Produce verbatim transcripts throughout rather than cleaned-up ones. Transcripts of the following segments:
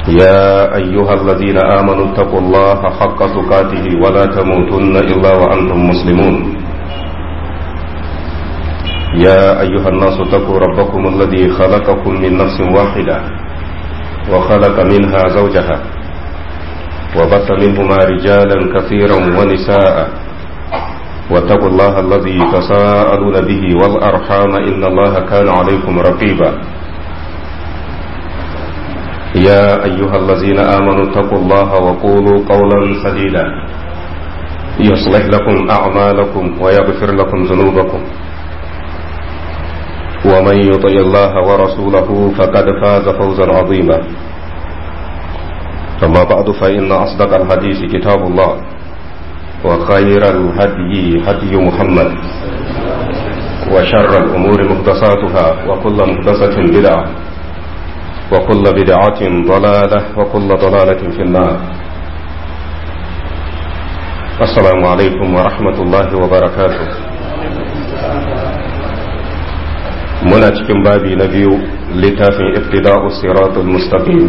يا أيها الذين آمنوا اتقوا الله حق تقاته ولا تموتن إلا وأنتم مسلمون يا أيها الناس اتقوا ربكم الذي خلقكم من نفس واحدة وخلق منها زوجها وبث منهما رجالا كثيرا ونساء واتقوا الله الذي تساءلون به والأرحام إن الله كان عليكم رقيبا يا أيها الذين آمنوا اتقوا الله وقولوا قولا سديدا يصلح لكم أعمالكم ويغفر لكم ذنوبكم ومن يطع الله ورسوله فقد فاز فوزا عظيما أما بعد فإن أصدق الحديث كتاب الله وخير الهدي هدي محمد وشر الأمور محدثاتها وكل محدثة بدعة وكل بدعة ضلالة وكل ضلالة في النار. السلام عليكم ورحمة الله وبركاته. muna cikin babi na biyu littafin iftida'u siratul mustaqim.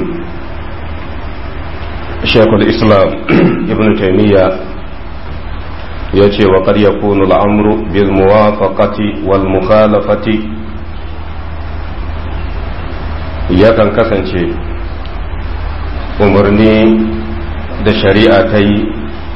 Sheikhul Islam Ibn Taymiyyah ya ce wa qad yakunu al-amru bil muwafaqati wal mukhalafati, yakan kasance umarni da shari'a ta yi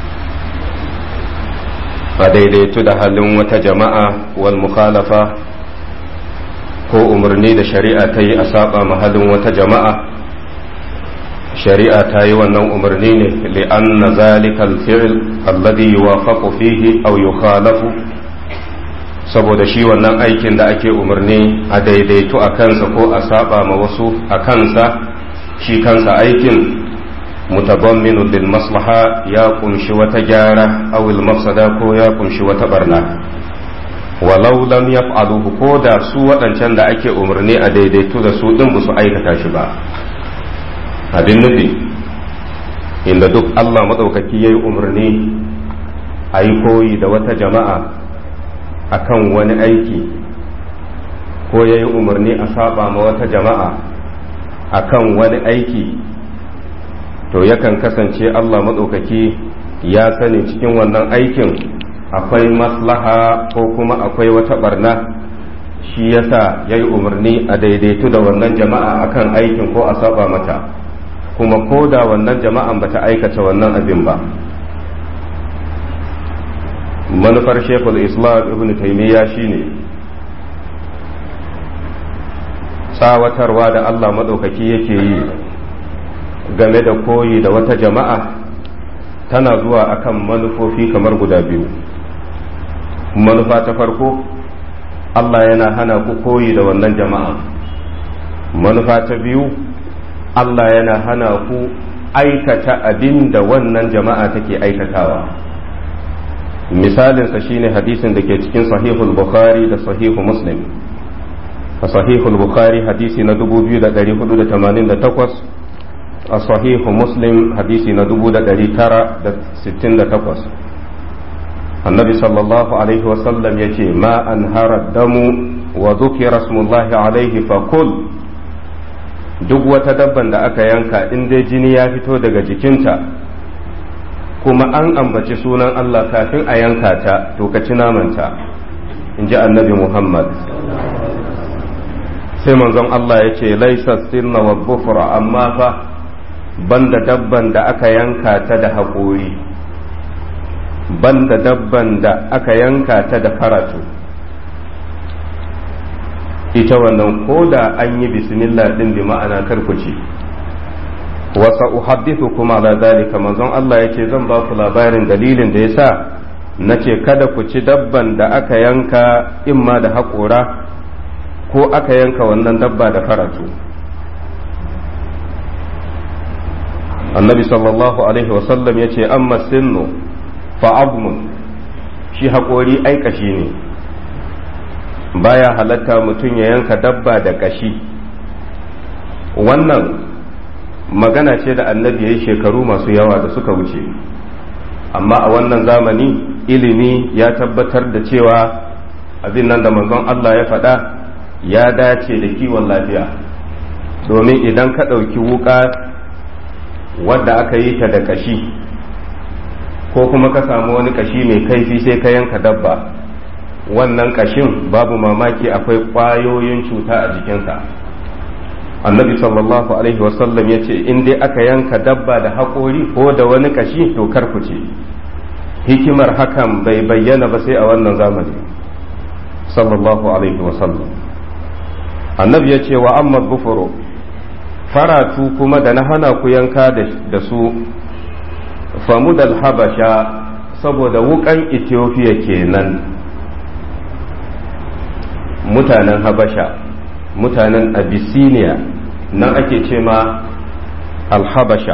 a daidaitu da halin wata jama'a wal mukhalafa, ko umarni da shari'a ta yi a saba mahallin wata jama'a. Shari'a ta yi wannan umarni ne li'anna zalika al-fi'l alladhi yuwafaqu fihi aw yukhalafu, saboda shi wannan aikin da ake umarni a daidaitu a kansa ko a saba ma wasu a kansa, shi kansa aikin mutabamminu lil maslaha, ya kunshi wata gyara aw al mafsada, ko ya kunshi wata barna. walau lam yaf'aluhu, ko da su waɗancan da ake umarni a daidaitu da su din ba su aikata shi ba. Abin nufi, inda duk Allah maɗaukaki ya yi umarni a yi koyi da wata jama'a akan wani aiki, ko ya yi umarni a saba ma wata jama'a akan wani aiki, to yakan kasance Allah maɗaukaki ya sani cikin wannan aikin akwai maslaha ko kuma akwai wata barna, shi yasa ya yi umarni a daidaitu da wannan jama'a akan aikin ko a saba mata, kuma ko da wannan jama'an bata aikata wannan abin ba. Manufar Sheikhul Islam Ibn Taymiyyah shine tsawatarwa da Allah maɗaukaki yake yi game da koyi da wata jama'a tana zuwa akan manufofi kamar guda biyu. Manufa ta farko, Allah yana hana ku koyi da wannan jama'a. Manufa ta biyu, Allah yana hana ku aikata abin da wannan jama'a take aikatawa. Misalinsa shine hadisin da ke cikin sahihul Bukhari da sahihu Muslim. A sahihul Bukhari hadisi na dubu biyu da ɗari hudu da tamanin da takwas, a sahihu Muslim hadisi na dubu da ɗari tara da sittin da takwas. Annabi sallallahu alaihi wasallam ya ce, ma an harar damu wa zukira smullahi alaihi fakul, duk wata dabban da aka yanka in dai jini ya fito daga jikinta kuma an ambaci sunan Allah kafin a yanka ta, to ka ci namanta, in ji annabi Muhammad. Sai manzon Allah ya ce, laisa sinna wa bufra, amma fa banda dabban da aka yanka ta da haƙori, banda dabban da aka yanka ta da faratu, ita wannan ko da an yi bismillah din bi ma'ana karkuci. Wasa uhaddithu kuma ala zalika, manzon Allah yace zan ba ku labarin dalilin da yasa nace kada ku ci dabban da aka yanka imma da haƙora ko aka yanka wannan dabba da faratu. Annabi sallallahu alaihi wasallam yace amma sinnu fa'abmun, shi haƙori ai ƙashi ne, baya halatta mutum ya yanka dabba da ƙashi. Wannan magana ce da annabi ya yi shekaru masu yawa da suka wuce, amma a wannan zamani ilimi ya tabbatar da cewa abin nan da manzon Allah ya faɗa ya dace da kiwon lafiya, domin idan ka ɗauki wuƙa wadda aka yi ta da kashi ko kuma ka samu wani kashi mai kaifi sai ka yanka dabba, wannan kashin babu mamaki akwai ƙwayoyin cuta a jikinsa. annabi sallallahu alaihi wasallam ya ce in dai aka yanka dabba da haƙori ko da wani kashi to karkuce. hikimar hakan bai bayyana ba sai a wannan zamani sallallahu alaihi wasallam. annabi ya ce wa amma bufuro, faratu kuma da na hana ku yanka da su famudal habasha, saboda wukan Ethiopia kenan, mutanen habasha, mutanen Abyssinia nan ake ce ma alhabasha.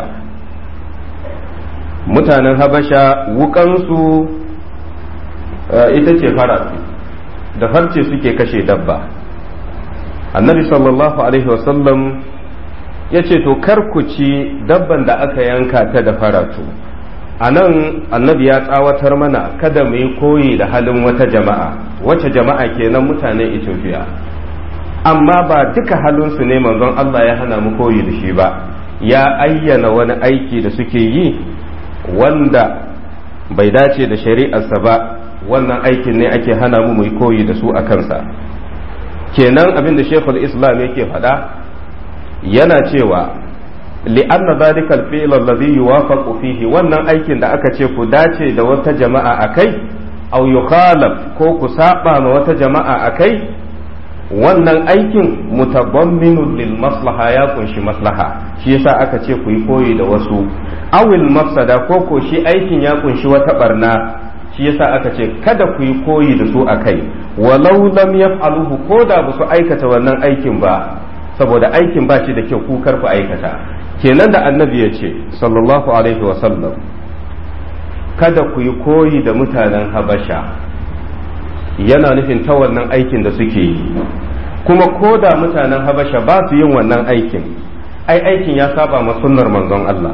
mutanen habasha wukansu ita ce faratu, da farce suke kashe dabba. annabi sallallahu alaihi wasallam ya ce to kar ku ci dabban da aka yanka ta da faratu. a nan annabi ya tsawatar mana kada mu yi koyi da halin wata jama'a. wace jama'a kenan? mutanen Ethiopia. amma ba duka halinsu ne manzon Allah ya hana mu koyi da shi ba, ya ayyana wani aiki da suke yi wanda bai dace da shari'arsa ba, wannan aikin ne ake hana mu mu yi koyi da su a kansa. kenan abin da Sheikhul Islam yake faɗa yana cewa li'anna dhalika al-fi'l alladhi yuwafaqu fihi, wannan aikin da aka ce ku dace da wata jama'a akai aw yukhalaf ko ku saba ma wata jama'a akai, wannan aikin mutabamminun lil maslaha, ya kunshi maslaha, shi yasa aka ce ku yi koyi da wasu. awil mafsada, ko ko shi aikin ya kunshi wata barna, shi yasa aka ce kada ku yi koyi da su akai, walau lam yaf'aluhu, ko da ba su aikata wannan aikin ba, saboda aikin ba shi da kyau, ku kar ku aikata. kenan da annabi ya ce sallallahu alaihi wasallam kada ku yi koyi da mutanen habasha, yana nufin ta wannan aikin da suke yi. kuma ko da mutanen habasha ba su yin wannan aikin, ai aikin ya saba ma sunnar manzon Allah.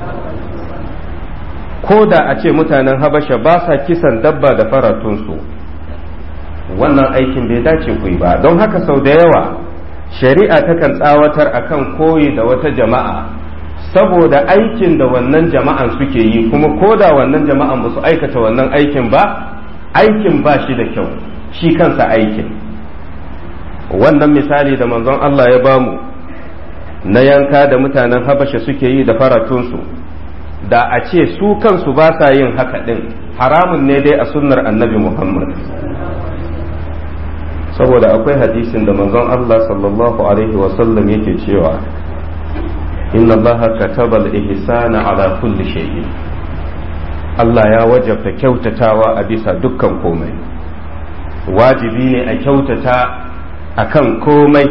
ko da a ce mutanen habasha ba sa kisan dabba da faratunsu, wannan aikin bai dace ku yi ba. don haka sau da yawa shari'a takan tsawatar akan koyi da wata jama'a saboda aikin da wannan jama'an suke yi, kuma ko da wannan jama'an ba su aikata wannan aikin ba, aikin ba shi da kyau, shi kansa aikin. wannan misali da manzon Allah ya bamu na yanka da mutanen habasha suke yi da faratunsu, da a ce su kansu ba sa yin haka din, haramun ne dai a sunnar annabi Muhammad. saboda akwai hadisin da manzon Allah sallallahu alaihi wasallam yake cewa inna Allah kataba al-ihsana ala kulli shay'in, Allah ya wajabta kyautatawa a bisa dukkan komai. wajibi ne a kyautata akan komai.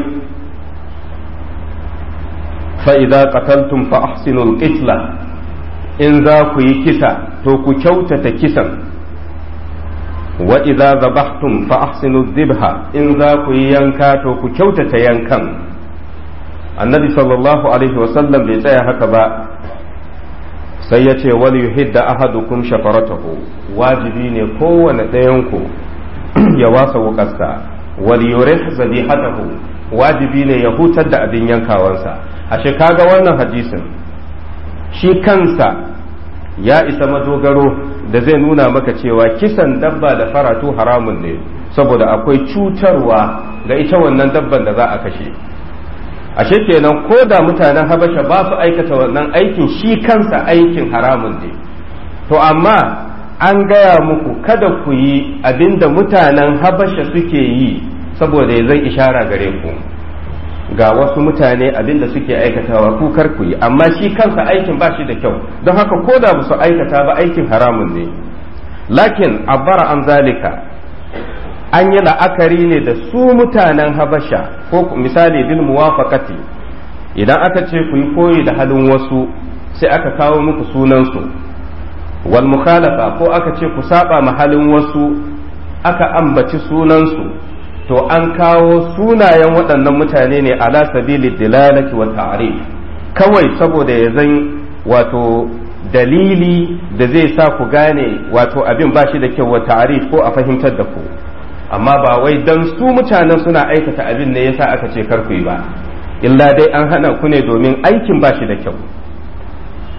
fa idza qataltum fa ahsinul qitla, in za ku yi kisa to ku kyautata kisan. wa idza zabahtum fa ahsinu dhibha, in za ku yi yanka to ku kyautata yankan. annabi sallallahu alaihi wasallam bai tsaya haka ba, sai ya ce wal yuhidda ahadukum shafaratahu, wajibi ne kowane ɗayanku ya wasa wukarsa. wal yurih zabihatahu, wajibi ne ya hutar da abin yankawansa. ashe kaga wannan hadisin shi kansa ya isa madogaro da zai nuna maka cewa kisan dabba da faratu haramun ne, saboda akwai cutarwa ga ita wannan dabban da za a kashe. ashe kenan ko da mutanen habasha ba su aikata wannan aikin, shi kansa aikin haramun ne. to amma an gaya muku kada ku yi abinda mutanen habasha suke yi, saboda ya zai ishara gare ku ga wasu mutane abinda suke aikatawa ku kar ku yi, amma shi kansa aikin ba shi da kyau, don haka ko da ba su aikata ba aikin haramun ne. lakin abara an zalika, an yi la'akari ne da su mutanen habasha, ko misali bil muwafaqati, idan aka ce ku yi koyi da halin wasu sai aka kawo muku sunansu, wal mukhalafa ko aka ce ku saba ma halin wasu aka ambaci sunansu, to an kawo sunayen waɗannan mutane ne ala sabili dilalati wa ta'rif, kawai saboda ya zan wato dalili da zai sa ku gane wato abin ba shi da kyau wa ta'rif ko a fahimtar da ku, amma ba wai dan su mutanen suna aikata abin ne yasa aka ce kar ku yi ba, illa dai an hana ku ne domin aikin ba shi da kyau.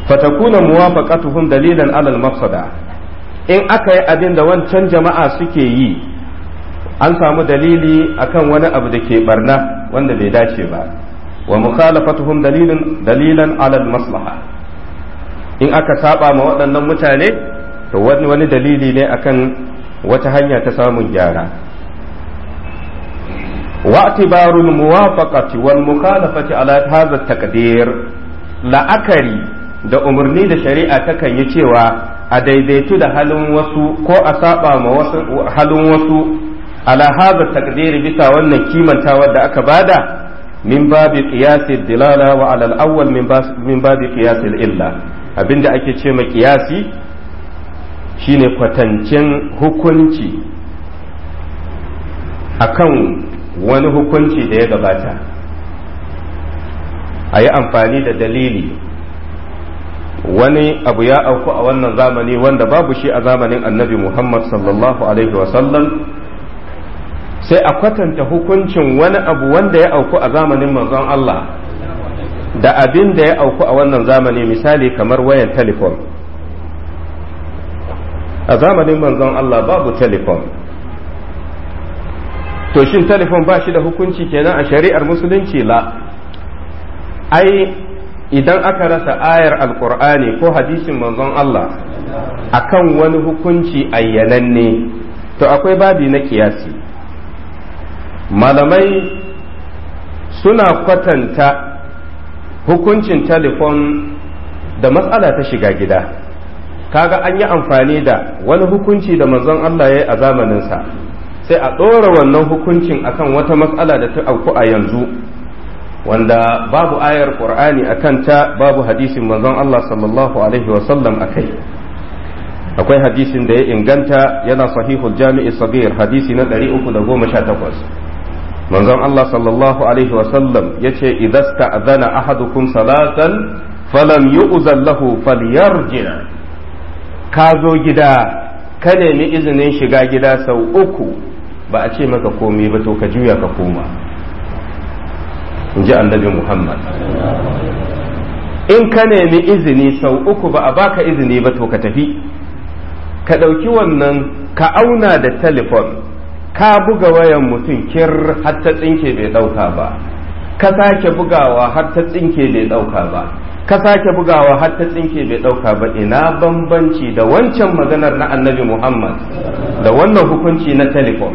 fatakuna muwafaqatuhum dalilan alal mafsada in aka yi abin da wancan jama'a suke yi an samu dalili akan wani abu da ke barna wanda bai dace ba wa mukhalafatuhum dalilan dalilan alal maslaha in aka saba ma waɗannan mutane to wani wani dalili ne akan wata hanya ta samun gyara wa atibarul muwafaqati wal mukhalafati ala hadha taqdir la'akari da umarni da shari'a takan yi cewa a daidaitu da halin wasu ko a saba ma wasu halin wasu ala hadha taqdir bisa wannan kimantawar da aka bada min babi qiyasi dilala wa ala al-awwal min babi qiyasi illa abinda ake ce ma qiyasi shine kwatancin hukunci akan wani hukunci da ya gabata a yi amfani da dalili wani abu ya auku a wannan zamani wanda babu shi a zamanin annabi Muhammad sallallahu alaihi wasallam sai a kwatanta hukuncin wani abu wanda ya auku a zamanin manzon Allah da abin da ya auku a wannan zamani misali kamar wayan telefon a zamanin manzon Allah babu telefon to shin telefon ba shi da hukunci kenan a shari'ar musulunci la ai idan aka rasa ayar alkur'ani ko hadisin manzon Allah akan wani hukunci ayyananne to akwai babi na kiyasi malamai suna kwatanta hukuncin telefon da matsala ta shiga gida kaga an yi amfani da wani hukunci da manzon Allah ya yi a zamaninsa sai a ɗora wannan hukuncin akan wata matsala da ta auku a yanzu wanda babu ayar qur'ani akan ta babu hadisin manzon Allah sallallahu alaihi wasallam akai akwai hadisin da ya inganta yana sahihul jami'i sagir hadisi na ɗari uku da goma sha takwas manzon Allah sallallahu alaihi wasallam yace idza sta'adhana ahadukum salatan falam yu'zan lahu falyarji ka zo gida ka nemi izinin shiga gida sau uku ba a ce maka komai ba to ka juya ka koma in ji annabi Muhammad in ka nemi izini sau uku ba a baka izini ba to ka tafi ka ɗauki wannan ka auna da telefon ka buga wayan mutum kir har ta tsinke bai ɗauka ba ka sake bugawa har ta tsinke bai ɗauka ba ka sake bugawa har ta tsinke bai ɗauka ba ina bambanci da wancan maganar na annabi Muhammad da wannan hukunci na telefon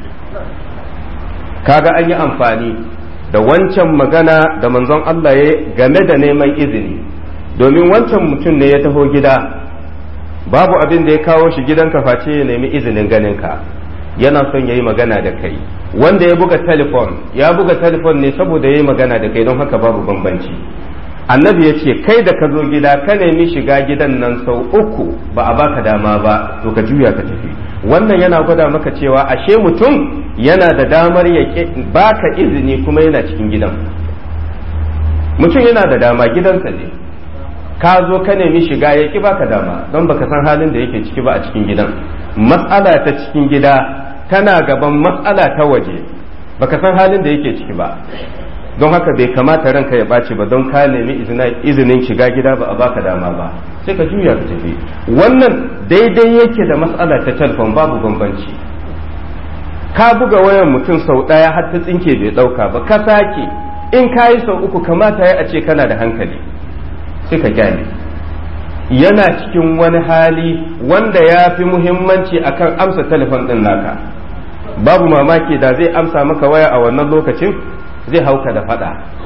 kaga an yi amfani da wancan magana da manzon Allah ya game da neman izini domin wancan mutum ne ya taho gida babu abin da ya kawo shi gidanka face ya nemi izinin ganinka yana son ya yi magana da kai wanda ya buga telefon ya buga telefon ne saboda ya yi magana da kai don haka babu bambanci annabi ya ce kai da ka zo gida ka nemi shiga gidan nan sau uku ba a baka dama ba to ka juya ka tafi wannan yana gwada maka cewa ashe mutum yana da damar ya baka izini kuma yana cikin gidan mutum yana da dama gidansa ne ka zo ka nemi shiga ya ki baka dama don baka san halin da yake ciki ba a cikin gidan matsala ta cikin gida tana gaban matsala ta waje baka san halin da yake ciki ba don haka bai kamata ranka ya ɓaci ba don ka nemi izinin shiga gida ba a baka dama ba sai ka juya ka tafi wannan daidai yake da matsala ta telefon babu bambanci ka buga wayan mutum sau ɗaya har ta tsinke bai ɗauka ba ka sake in ka yi sau uku kamata ya a ce kana da hankali sai ka gyale yana cikin wani hali wanda ya fi muhimmanci akan amsa telefon ɗin naka babu mamaki da zai amsa maka waya a wannan lokacin zai hauka da fada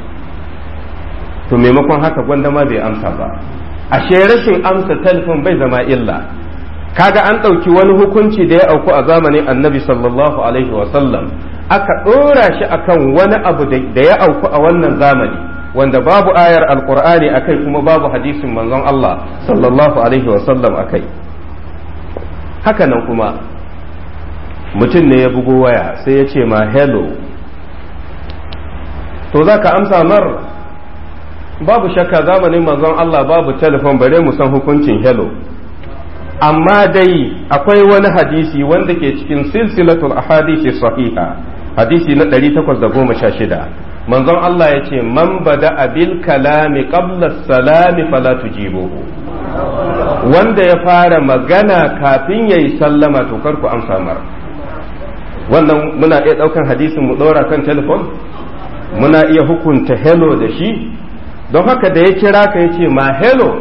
to maimakon haka gwanda ma bai amsa ba ashe rashin amsa telefon bai zama illa kaga an ɗauki wani hukunci da ya auku a zamanin annabi sallallahu alaihi wasallam aka ɗora shi akan wani abu da ya auku a wannan zamani wanda babu ayar alkur'ani akai kuma babu hadisin manzon Allah sallallahu alaihi wasallam akai haka nan kuma mutum ne ya bugo waya sai ya ce ma hello to za ka amsa mar babu shakka zamanin manzon Allah babu telefon bare mu san hukuncin hello amma dai akwai wani hadisi wanda ke cikin silsilatul ahadisi sahiha hadisi na ɗari takwas da goma sha shida manzon Allah ya ce man bada abil kalami qabla salami fala tujibuhu, wanda ya fara magana kafin yayi sallama to kar ku amsa mar. Wannan muna iya daukan hadisin mu dora kan telefon, muna iya hukunta hello da shi. Don haka da ya kira ka yace ma hello,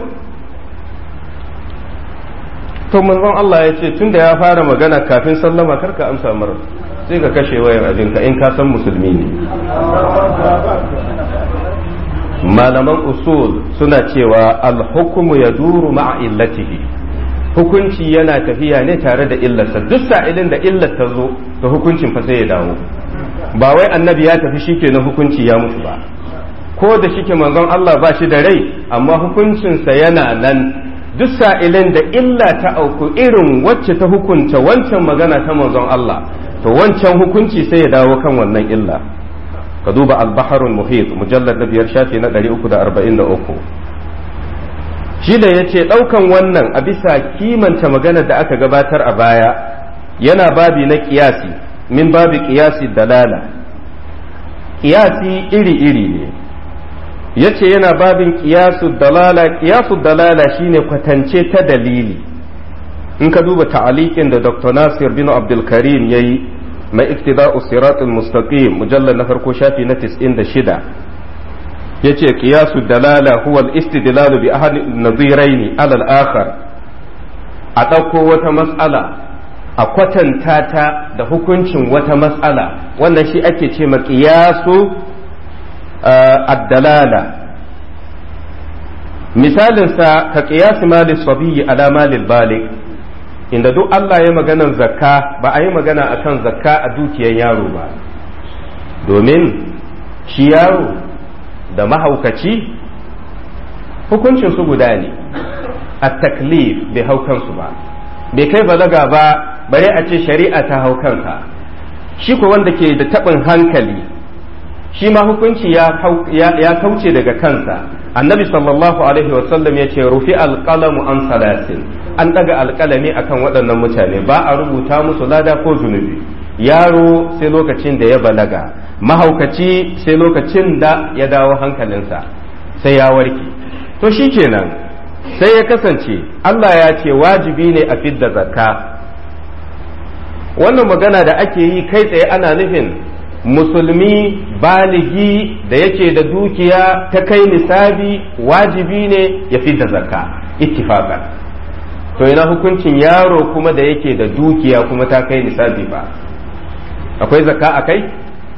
to manzon Allah ya ce tunda ya fara magana kafin sallama kar ka amsa mar, sai ka kashe wayar abinka in ka san musulmi ne. Malaman usul suna cewa al-hukmu yaduru ma'a illatihi, hukunci yana tafiya ne tare da illarsa. Duk sa'ilin da illar ta zo to hukuncin fa sai ya dawo. Ba wai annabi ya tafi shikenan hukunci ya mutu ba, ko da shike manzon Allah ba shi da rai amma hukuncinsa yana nan. Duk sa'ilin da illa ta auku irin wacce ta hukunta wancan magana ta manzon Allah, to wancan hukunci sai ya dawo kan wannan illa. Ka duba al-baharul muhit mujallad na biyar shafi na ɗari uku da arba'in da uku. Shi da ya ce ɗaukan wannan a bisa kimanta magana da aka gabatar a baya yana babi na ƙiyasi, min babi ƙiyasi dalala. Ƙiyasi iri-iri ne, ya ce yana babin ƙiyasu dalala. Ƙiyasu dalala shine kwatance ta dalili. In ka duba ta'alikin da Doctor Nasir bin Abdul Karim ya yi mai iktida'u siratul mustaqim mujallal na farko shafi na tis'in da shida, yace qiyasu dalala huwa al-istidlalu bi ahadi an-nadhirayn ala al-akhar, a dauko wata mas'ala a kwatanta ta da hukuncin wata mas'ala, wannan shi ake ce ma qiyasu ad-dalala. misalin sa ka qiyas mali sabiyi ala mali baligh, inda duk Allah ya maganan zakka ba a yi magana akan zakka a dukiyar yaro ba, domin shi yaro da mahaukaci hukuncin su guda ne, a taklif bai hau kansu ba, bai kai balaga ba bare a ce shari'a ta hau kansa. Shi ko wanda ke da taɓin hankali shi ma hukunci ya kauce daga kansa. Annabi sallallahu alaihi wasallam ya ce rufi alƙalamu an salasin, an ɗaga alƙalami akan waɗannan mutane, ba a rubuta musu lada ko zunubi. Yaro sai lokacin da ya balaga, mahaukaci sai lokacin da ya dawo hankalinsa sai ya warke. To shi kenan sai ya kasance Allah ya ce wajibi ne a fidda zakka. Wannan magana da ake yi kai tsaye ana nufin musulmi baligi da yake da dukiya ta kai nisabi wajibi ne ya fidda zakka ittifaqan. To ina hukuncin yaro kuma da yake da dukiya kuma ta kai nisabi ba, akwai zakka a kai?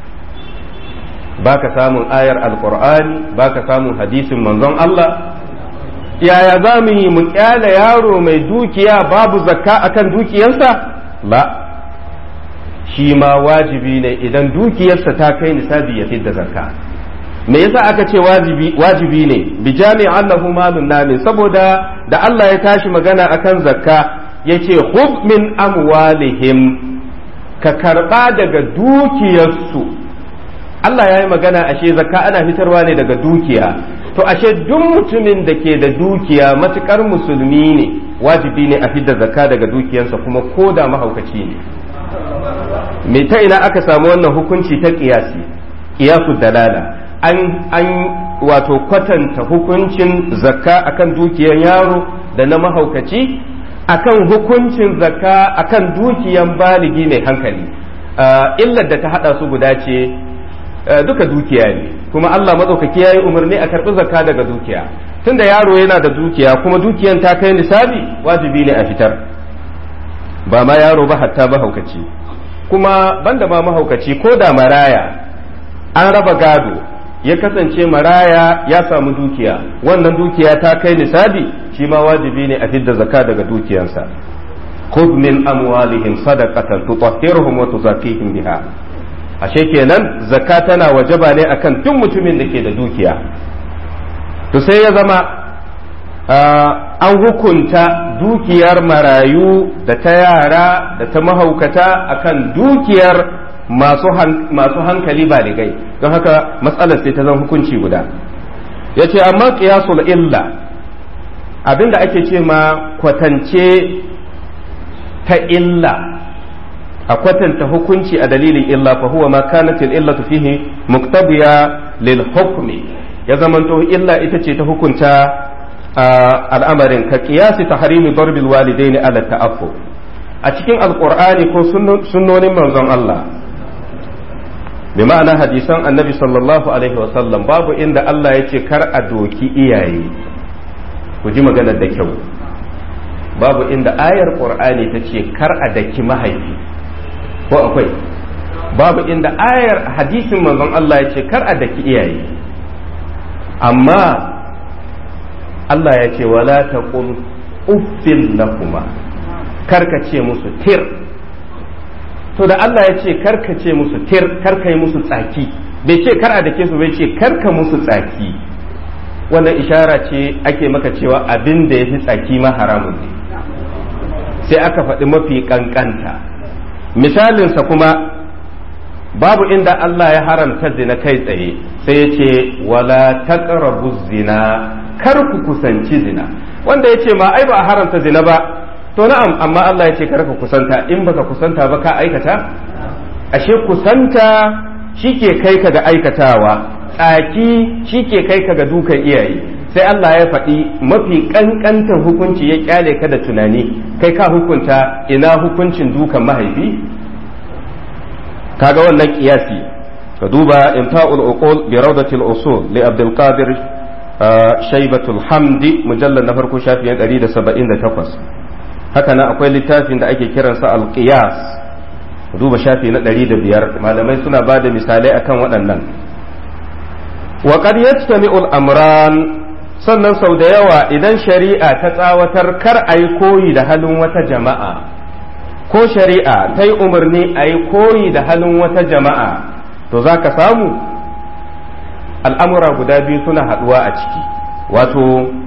Baka samun ayar alqur'ani, baka samun hadisin manzon Allah. Yaya za mu yi mu kyale yaro mai dukiya babu zakka akan dukiyarsa? La, shi ma wajibi ne idan dukiyarsa ta kai nisabi ya fidda zakka. Me yasa aka ce wajibi wajibi ne bi jami'an annahu malun namin, saboda da Allah ya tashi magana akan zakka yace khudh min amwalihim, ka karba daga dukiyarsu. Allah ya yi magana ashe zakka ana fitarwa ne daga dukiya, to ashe duk mutumin da ke da dukiya matukar musulmi ne wajibi ne a fidda zakka daga dukiyarsa, kuma ko da mahaukaci ne. Me ta ina aka samu wannan hukunci ta qiyasi, qiyasu dalala? an an wato kwatanta hukuncin zakka akan dukiyar yaro da na mahaukaci akan hukuncin zakka akan dukiyar baligi mai hankali. Illar da ta hada su guda ce, duka dukiya ne, kuma Allah madaukaki yayi umarni a karbi zakka daga dukiya. Tunda yaro yana da dukiya kuma dukiyan ta kai nisabi, wajibi ne a fitar. Ba ma yaro ba, hatta mahaukaci. Kuma banda ma mahaukaci, ko da maraya an raba gado ya kasance maraya ya samu dukiya, wannan dukiya ta kai nisabi, shi ma wajibi ne a fidda zakka daga dukiyansa. khudh min amwalihim sadaqatan tutahhiruhum wa tuzakkihim biha. Ashe kenan zakka tana wajaba ne akan duk mutumin da ke da dukiya. To sai ya zama an hukunta dukiyar marayu da ta yara da ta mahaukata akan dukiyar masu hankali baligai, don haka matsalar sai ta zan hukunci guda. Ya ce amma qiyasul illa, abinda ake ce ma kwatance ta illa, a kwatanta hukunci a dalilin illa fa huwa ma kanat al-illatu fihi muqtabiya lil hukmi ya zamanto illa ita ce ta hukunta al'amarin ka qiyasi tahrimi darbil walidaini ala ta'affu a cikin alqur'ani ko sunnonin manzon Allah bi ma'ana hadisan annabi sallallahu alaihi wasallam babu inda Allah ya ce kar a doki iyaye ku ji maganar da kyau babu inda ayar qur'ani ta ce kar a daki mahaifi ko akwai babu inda ayar hadisin manzon Allah ya ce kar a daki iyaye amma Allah ya ce wala taqul uffil lakuma karka ce musu tir to da Allah ya ce karka ce musu tir karka yi musu tsaki bai ce kar a dake su bai ce karka musu tsaki wannan ishara ce ake maka cewa abin da ya fi tsaki ma haramun ne sai aka faɗi mafi ƙanƙanta misalinsa kuma babu inda Allah ya haramta zina kai tsaye sai ya ce wala taqrabu zina kar ku kusanci zina wanda ya ce ma ai ba a haramta zina ba to na'am amma Allah ya ce kar ka kusanta in baka kusanta ba ka aikata ashe kusanta shike kai ka ga aikatawa tsaki shike kai ka ga dukan iyaye sai Allah ya faɗi mafi ƙanƙantar hukunci ya kyale ka da tunani kai ka hukunta ina hukuncin dukan mahaifi kaga wannan kiyasi ka duba imta'ul uqul bi rawdatil usul li Abdul Qadir Shaybatul Hamdi mujallal na farko shafiyan ɗari da saba'in da takwas haka nan akwai littafin da ake kiransa al-qiyas duba shafi na ɗari da biyar malamai suna ba da misalai akan waɗannan wa qad yajtami'ul amran sannan sau da yawa idan shari'a ta tsawatar kar a yi koyi da halin wata jama'a ko shari'a ta yi umarni a yi koyi da halin wata jama'a to za ka samu al'amura guda biyu suna haɗuwa a ciki wato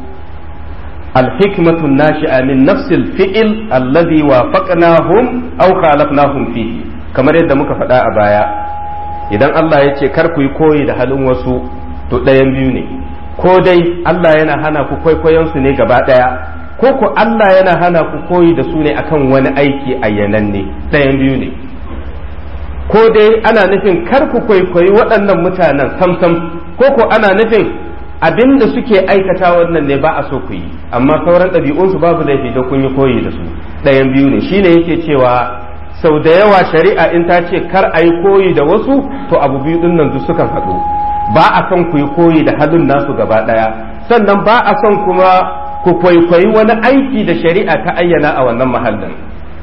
alhikmatun nashi'a min nafsil fi'il alladhi wafaqnahum aw khalafnahum fihi kamar yadda muka faɗa a baya idan Allah ya ce kar ku yi koyi da halin wasu to ɗayan biyu ne ko dai Allah yana hana ku kwaikwayon su ne gaba ɗaya ko ku Allah yana hana ku koyi da su ne akan wani aiki ayyananne ɗayan biyu ne ko dai ana nufin kar ku kwaikwayi waɗannan mutanen samsam ko ku ana nufin abin da suke aikata wannan ne ba a so ku yi amma sauran ɗabi'unsu babu laifi da kun yi koyi da su ɗayan biyu ne shine yake cewa sau da yawa shari'a in ta ce kar a yi koyi da wasu to abu biyu ɗin nan duk sukan haɗu ba a son ku yi koyi da halin nasu gaba ɗaya sannan ba a son kuma ku kwaikwayi wani aiki da shari'a ta ayyana a wannan mahallin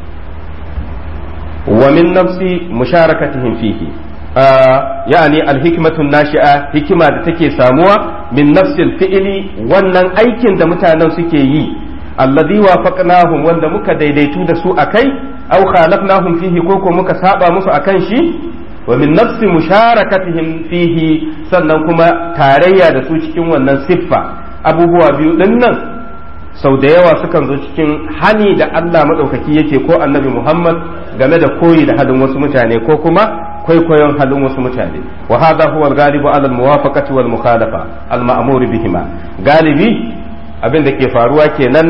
wa min nafsi musharakatihim fihi yani alhikmatun nashi'a hikima da take samuwa min nafsil fi'ili wannan aikin da mutanen suke yi alladhi wafaqnahum wanda muka daidaitu da su akai aw khalafnahum fihi ko ko muka saba musu akan shi wa min nafsi musharakatihim fihi sannan kuma tarayya da su cikin wannan siffa abubuwa biyu din nan sau da yawa sukan zo cikin hani da Allah madaukaki yake ko annabi Muhammad game da koyi da halin wasu mutane ko kuma kwaikwayon halin wasu mutane wa hadha huwa al-ghalibu ala al-muwafaqati wal mukhalafa al-ma'mur bihima galibi abin da ke faruwa kenan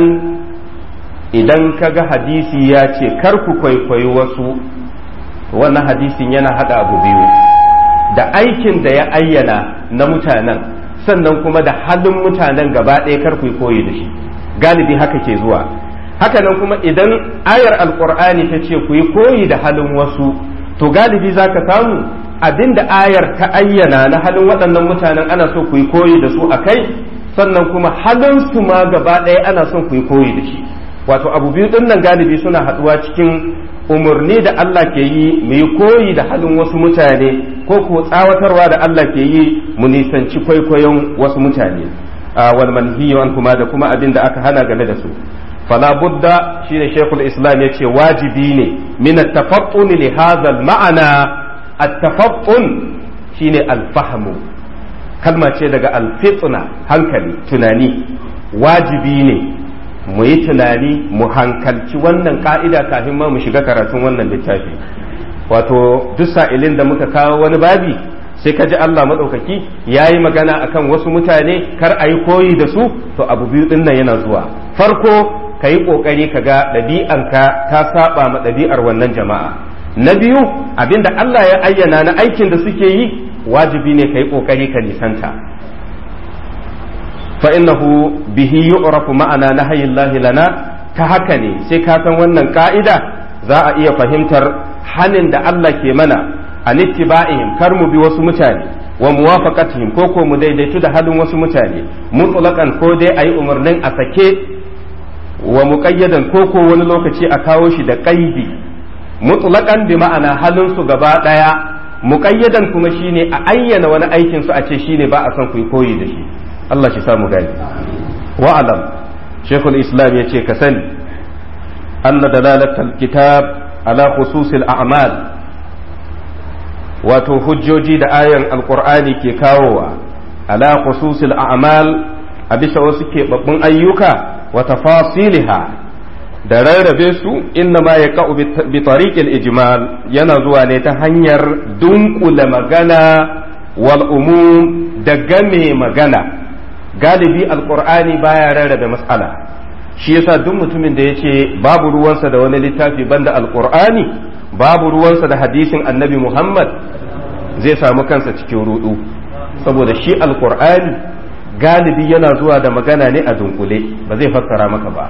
idan kaga hadisi ya ce kar ku kwaikwayi wasu wannan hadisin yana hada abu biyu da aikin da ya ayyana na mutanen sannan kuma da halin mutanen gaba ɗaya kar ku koyi da shi galibi haka ke zuwa haka nan kuma idan ayar alqur'ani ta ce ku yi koyi da halin wasu to galibi za ka samu abinda ayar ta ayyana na halin waɗannan mutanen ana so ku yi koyi da su a kai sannan kuma halin su ma gaba ɗaya ana son ku yi koyi da shi wato abu biyu ɗin nan galibi suna haɗuwa cikin umarni da Allah ke yi mu yi koyi da halin wasu mutane ko ko tsawatarwa da Allah ke yi mu nisanci kwaikwayon wasu mutane wal manhiyu an kuma da kuma abin da aka hana game da su fala budda shine shaykhul islam yace wajibi ne min at-tafaqqun li hadha al-ma'na at-tafaqqun shine al-fahmu kalma ce daga al-fitna hankali tunani wajibi ne mu yi tunani mu hankalci wannan ka'ida kafin ma mu shiga karatun wannan littafi wato duk sa'ilin da muka kawo wani babi sai ka ji Allah maɗaukaki ya yi magana akan wasu mutane kar a yi koyi da su to abu biyu ɗin nan yana zuwa farko ka yi ƙoƙari ka ga ɗabi'anka ta saba ma ɗabi'ar wannan jama'a na biyu abinda Allah ya ayyana na aikin da suke yi wajibi ne kai kokari ka nisanta fa innahu bihi yu'rafu ma'ana nahyillahi lana ta haka ne sai ka san wannan ka'ida za a iya fahimtar hanin da Allah ke mana an ittiba'ihim kar mu bi wasu mutane wa muwafaqatihim ko ko mu daidaitu da halin wasu mutane mutlaqan ko dai ayi umarnin a sake wa muqayyadan ko ko wani lokaci a kawo shi da qaidi mutlaqan bi ma'ana halin su gaba daya muqayyadan kuma shine a ayyana wani aikin su a ce shine ba a son ku koyi da shi Allah shi samu gani wa alam shaykhul islam yace ka sani anna dalalatul kitab ala khususil a'mal wato hujjoji da ayan alqur'ani ke kawowa ala khususil a'mal a bisa wasu keɓaɓɓun ayyuka wa tafasiliha da rarrabe su inna ma ya ka'u bi tariqil ijmal yana zuwa ne ta hanyar dunkula magana wal umum da game magana galibi alqur'ani baya rarrabe mas'ala shi yasa duk mutumin da yace babu ruwansa da wani littafi banda alqur'ani babu ruwansa da hadisin annabi Muhammad zai samu kansa cikin rudu saboda shi alqur'ani galibi yana zuwa da magana ne a dunkule ba zai fassara maka ba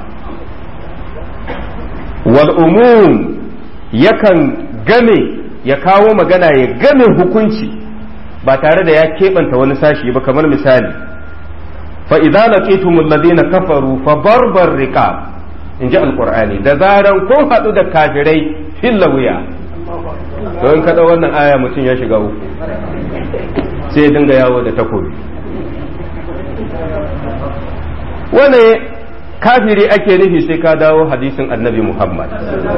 wal umum yakan game ya kawo magana ya game hukunci ba tare da ya keɓanta wani sashi ba kamar misali fa idza laqitumul ladina kafaru fa barbar riqab inji alqur'ani da zaran kun hadu da kafirai filla wuya to in kada wannan aya mutum ya shiga uku sai ya dinga yawo da takobi wane kafiri ake nufi sai ka dawo hadisin annabi Muhammad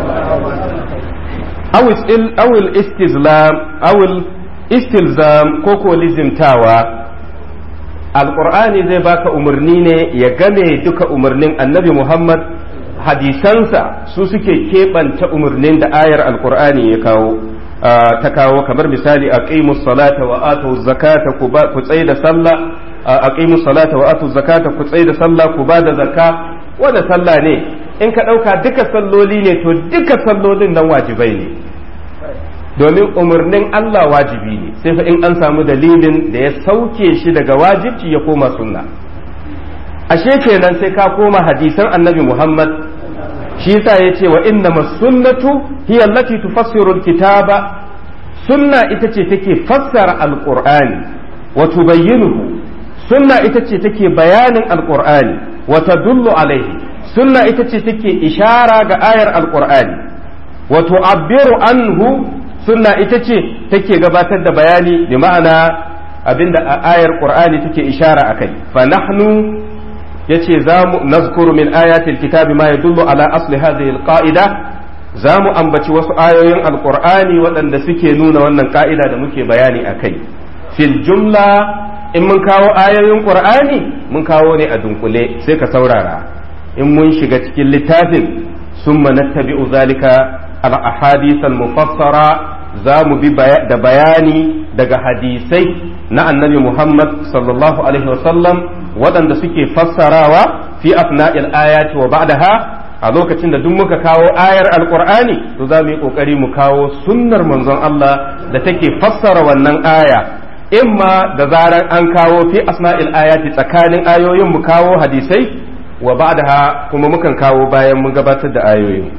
awil istizlam awil istilzam ko ko lizimtawa alqur'ani zai baka umarni ne ya game duka umarnin annabi Muhammad hadisansa su suke keɓanta umarnin da ayar alqur'ani ya kawo ta kawo kamar misali aqimus salata wa atuz zakata ku tsaye da sallah aqimus salata wa atuz zakata ku tsaye da sallah ku ba da zakka wanda sallah ne in ka dauka duka salloli ne to duka sallolin nan wajibai ne domin umarnin Allah wajibi ne sai fa in an samu dalilin da ya sauke shi daga wajibci ya koma sunna ashe kenan sai ka koma hadisan annabi Muhammad shi yasa yace wa innamas sunnatu hiya allati tufassiru alkitaba sunna ita ce take fassara alqur'ani wa tubayyinuhu sunna ita ce take bayanin alqur'ani wa tadullu alaihi sunna ita ce take ishara ga ayar alqur'ani wa tu'abbiru anhu sunna ita ce take gabatar da bayani bi ma'ana abinda ayar qur'ani take ishara akai fa nahnu yace zamu nazkuru min ayatil kitabi ma yadullu ala asli hadhihi alqa'ida zamu ambaci wasu ayoyin alqur'ani waɗanda suke nuna wannan ka'ida da muke bayani akai fil jumla in mun kawo ayoyin qur'ani mun kawo ne a dunkule sai ka saurara in mun shiga cikin littafin summa nattabi'u zalika al ahadith al mufassara zamu bi da bayani daga hadisai na annabi Muhammad sallallahu alaihi wasallam waɗanda suke fassarawa fi afna'il ayati wa ba'daha a lokacin da duk muka kawo ayar alqur'ani to za mu yi kokari mu kawo sunnar manzon Allah da take fassara wannan aya imma da zarar an kawo fi asma'il ayati tsakanin ayoyin mu kawo hadisai wa ba'daha kuma mukan kawo bayan mun gabatar da ayoyin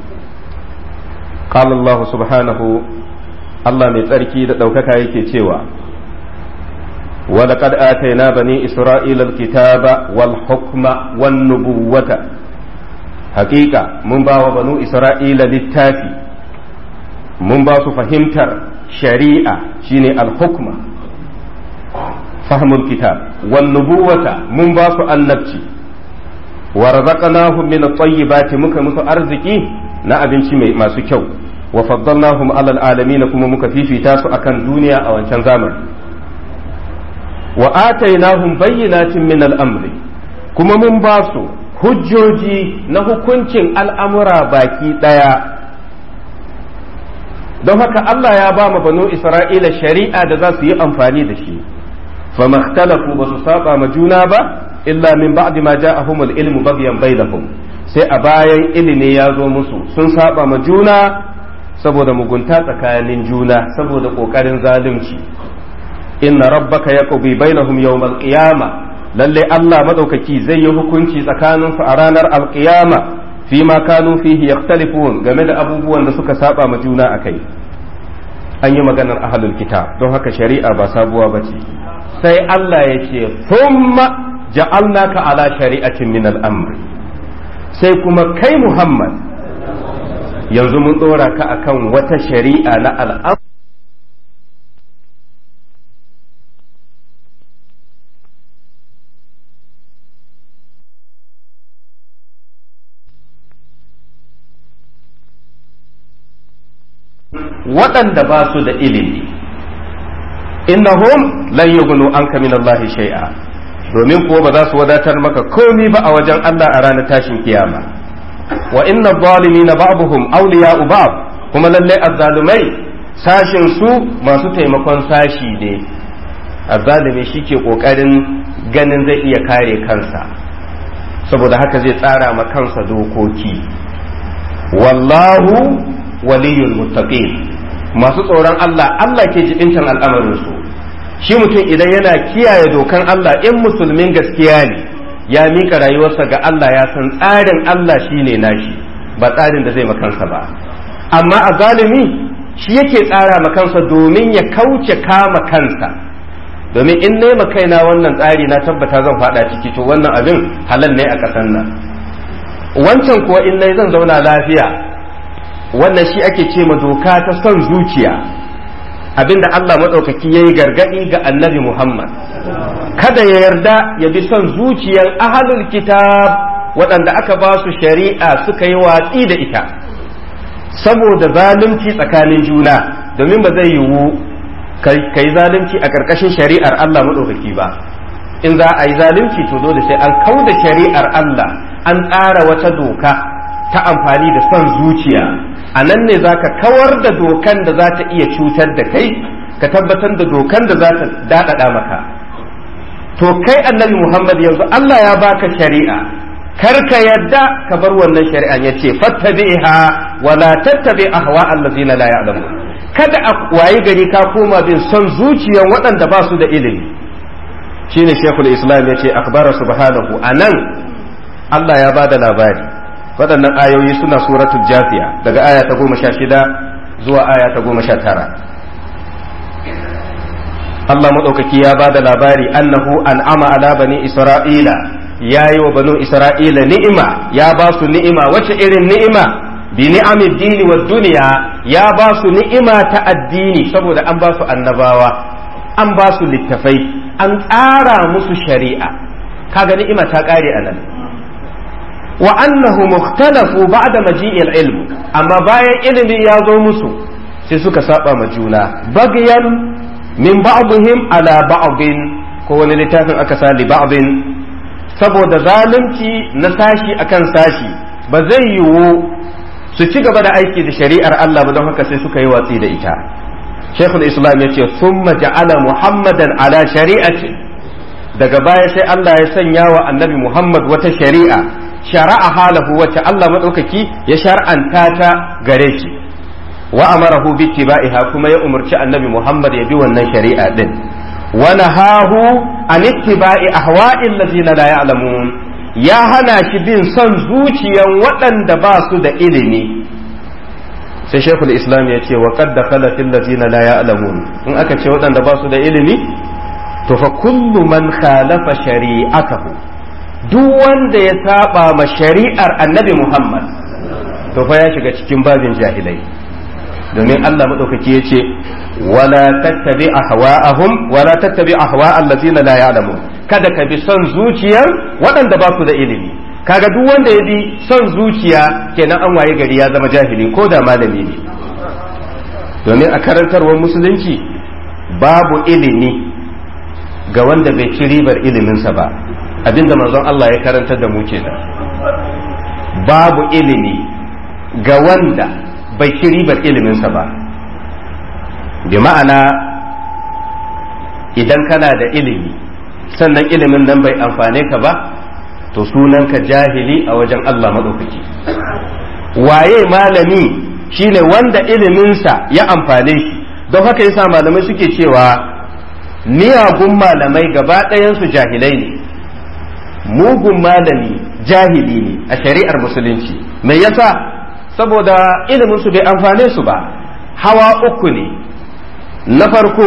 qala Allah subhanahu Allah mai tsarki da ɗaukaka yake cewa ولقد آتينا بني إسرائيل الكتاب والحكم والنبوة حقيقة من باو بنو إسرائيل للتافي من باو فهمتر شريعة شيني الحكم فهم الكتاب والنبوة من باو النبتي ورزقناهم من الطيبات مكا مسو أرزكي نا أبنشي ما سكو وفضلناهم على العالمين كما مكا في تاسو أكن دنيا أو أنشان زامر wa atainahum bayyinatin min al-amri kuma mun ba su hujjoji na hukuncin al'amura baki daya don haka Allah ya ba mu banu Isra'ila shari'a da za su yi amfani da shi fama ikhtalafu ba su saba ma juna ba illa min ba'di ma ja'ahum al-ilmu baghyan bainahum sai a bayan ilimi ya zo musu sun saba ma juna saboda mugunta tsakanin juna, saboda ƙoƙarin zalunci. inna rabbaka yaqdi bainahum yawmal qiyama, lalle Allah madaukaki zai yi hukunci tsakanin su a ranar alqiyama fi ma kanu fihi yakhtalifun, game da abubuwan da suka saba ma juna akai. an yi maganar ahlul kitab, don haka shari'a ba sabuwa bace. sai Allah ya ce thumma ja'alnaka ala shari'atin min al-amr, sai kuma kai Muhammad yanzu mun dora ka akan wata shari'a na al'amr waɗanda ba su da ilimi. innahum lan yughnu anka min Allah shay'a, domin kuwa ba za su wadatar maka komi ba a wajen Allah a ranar tashin kiyama. wa inna zalimina ba'dhum awliya'u ba'd, kuma lalle azzalumai sashin su masu taimakon sashi ne. azzalumi shike kokarin ganin zai iya kare kansa, saboda haka zai tsara ma kansa dokoki. wallahu waliyul muttaqin, masu tsoron Allah Allah ke jibintan al'amarin su. shi mutum idan yana kiyaye dokan Allah, in musulmin gaskiya ne, ya mika rayuwarsa ga Allah, ya san tsarin Allah shine nashi, ba tsarin da zai makansa ba. amma a zalimi shi yake tsara makansa domin ya kauce kama kansa, domin in nema kaina wannan tsari na tabbata zan fada ciki, to wannan abin halal ne a ƙasan nan. wancan kuwa in nai zan zauna lafiya, wannan shi ake ce ma doka ta son zuciya, abinda Allah maɗaukaki ya yi gargaɗi ga annabi Muhammad, kada ya yarda ya bi son zuciyar ahlul kitab waɗanda aka ba su shari'a suka yi watsi da ita saboda zalunci tsakanin juna, domin ba zai yiwu ka yi zalunci a ƙarƙashin shari'ar Allah maɗaukaki ba. in za a yi zalunci to dole sai an kauda shari'ar Allah, an tsara wata doka ta amfani da son zuciya. a nan ne za ka kawar da dokan da za ta iya cutar da kai, ka tabbatar da dokan da za ta daɗaɗa maka. to kai annabi Muhammad yanzu Allah ya baka shari'a, kar ka yadda ka bar wannan shari'an, ya ce fattabi'ha wa la tattabi ahwa allazina la ya'lamun. kada a wayi gari ka koma bin son zuciyan waɗanda ba su da ilimi. shine Sheikhul Islam ya ce akbara subhanahu, anan Allah ya bada labari. waɗannan ayoyi suna suratul jafiya daga aya ta goma sha shida zuwa aya ta goma sha tara. Allah maɗaukaki ya ba da labari annahu an'ama ala bani isra'ila, ya yi wa banu isra'ila ni'ima, ya ba su ni'ima. wace irin ni'ima? bi ni'amid dini wa duniya, ya ba su ni'ima ta addini, saboda an ba su annabawa, an ba su littafai, an tsara musu shari'a. kaga ni'ima ta ƙare a nan. wa annahu mukhtalafu ba'da maji'il ilm, amma bayan ilimi ya zo musu sai suka saba ma juna, bagyan min ba'dihim ala ba'din, ko wani littafin aka sa li ba'din, saboda zalunci na sashi akan sashi ba zai yiwu su ci gaba da aiki da shari'ar Allah ba, don haka sai suka yi watsi da ita. Sheikhul Islam ya ce summa ja'ala Muhammadan ala shari'ati, daga baya sai Allah ya sanya wa annabi Muhammad wata shari'a, shara'a halahu, wacce Allah madaukaki ya shar'anta ta gare shi, wa amarahu bi ittiba'iha, kuma ya umarci annabi Muhammad ya bi wannan shari'a din. wa nahahu an ittiba'i ahwa'il ladzina la ya'lamun, ya hana shi bin son zuciyan waɗanda ba su da ilimi. sai Sheikhul Islam ya ce wa qad dakhala fil ladzina la ya'lamun, in aka ce waɗanda ba su da ilimi, to fa kullu man khalafa shari'atahu, duk wanda ya saba ma shari'ar annabi Muhammad to fa ya shiga cikin babin jahilai, domin Allah madaukaki ya ce wala tattabi ahwa'ahum wala tattabi ahwa allazina la ya'lamun, kada ka bi son zuciyar waɗanda ba su da ilimi. kaga duk wanda ya bi son zuciya kenan an waye gari ya zama jahili, ko da malami ne, domin a karantarwar musulunci babu ilimi ga wanda bai ci ribar iliminsa ba. abinda manzon Allah ya karantar da mu kenan, babu ilimi ga wanda bai ci ribar iliminsa ba. bi ma'ana idan kana da ilimi sannan ilimin nan bai amfane ka ba, to sunanka jahili a wajen Allah maɗaukaki. waye malami shine wanda iliminsa ya amfane shi. Don haka yasa malamai suke cewa miyagun malamai gaba ɗayansu jahilai ne, mugun malami jahili ne a shari'ar musulunci. Me yasa? saboda iliminsu bai amfane su ba. Hawa uku ne. Na farko,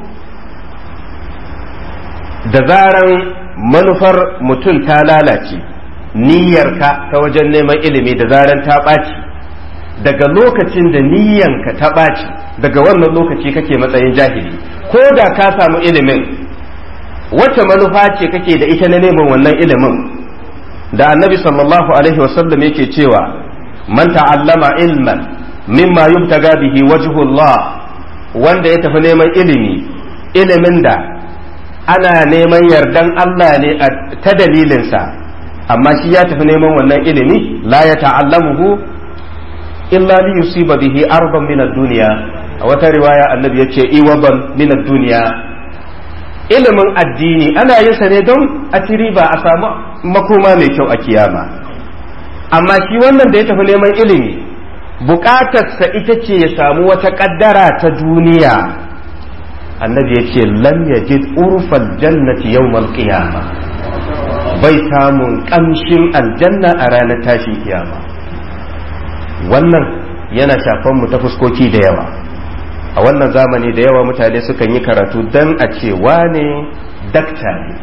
da zaran manufar mutum ta lalace, niyyarka ta wajen neman ilimi da zaran ta ɓaci, daga lokacin da niyyanka ta ɓaci, daga wannan lokaci kake matsayin jahili. Ko da ka samu ilimin, wacce manufa ce kake da ita na neman wannan ilimin? Da annabi sallallahu alaihi wasallam yake cewa man ta'allama ilman mimma yubtaga bihi wajhullah, wanda ya tafi neman ilimi, ilimin da ana neman yardan Allah ne ta dalilinsa, amma shi ya tafi neman wannan ilimi, la ya ta'allamuhu illa li yusiba bihi arban min ad-dunya. A wata riwaya annabi yace iwaban min ad-dunya. Ilimin addini ana yin sa ne don a ci riba, a samu makoma mai kyau a kiyama. Amma shi wannan da ya tafi neman ilimi, bukatarsa ita ce ya samu wata kaddara ta duniya. Annabi ya ce lam yajid urfal jannati yawmal qiyama, bai samun kamshin aljanna a ranar tashin kiyama. Wannan yana shafan mu ta fuskoki da yawa. A wannan zamani da yawa mutane sukan yi karatu dan a ce wane dakta ne,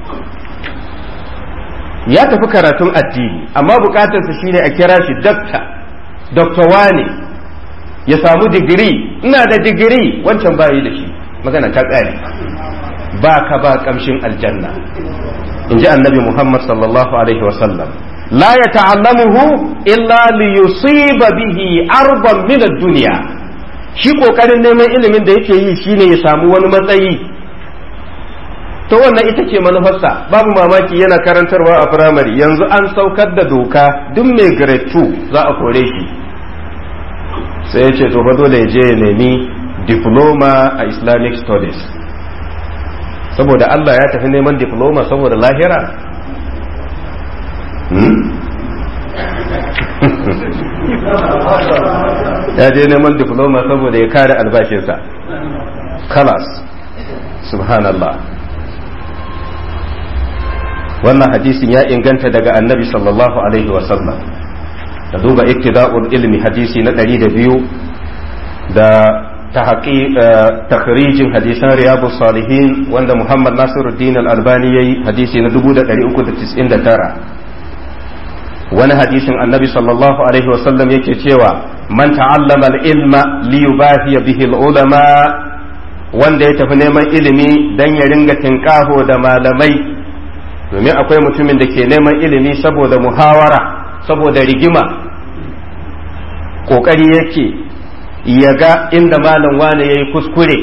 ya tafi karatun addini amma bukatarsa shine a kira shi dakta, dokta wane, ya samu digiri. Ina da digiri, wancan bayi da shi, magana ta ƙare. Ba ka ba kamshin aljanna, in ji annabi Muhammad sallallahu alaihi wasallam. La ya ta'allamuhu illa li yusiba bihi arban min ad-dunya. Shi kokarin neman ilimin da yake yi shine ya samu wani matsayi, to wannan ita ce manufarsa. Babu mamaki yana karantarwa a firamare, yanzu an saukar da doka duk mai grade two za a kore shi, sai ya ce to fa dole ya je ya nemi diploma a Islamic studies. Saboda Allah ya tafi neman diploma saboda lahira? Ya je neman diploma saboda ya kare albashinsa. Kalas, subhanallah. Wannan hadisin ya inganta daga annabi sallallahu alaihi wasallam. Da duba iktida'ul ilmi hadisi na ɗari da biyu da takhrijin hadisan riyadus salihin wanda Muhammad Nasiruddin al-Albani yayi, hadisi na dubu da ɗari uku da tis'in da tara. Wani hadisin annabi sallallahu alaihi wasallam yake cewa man ta'allama al-ilma li yubahiya bihi al-ulama, wanda ya tafi neman ilimi dan ya ringa tinkaho da malamai, domin akwai mutumin da ke neman ilimi saboda muhawara, saboda rigima, kokari yake ya ga inda malam wane yayi kuskure,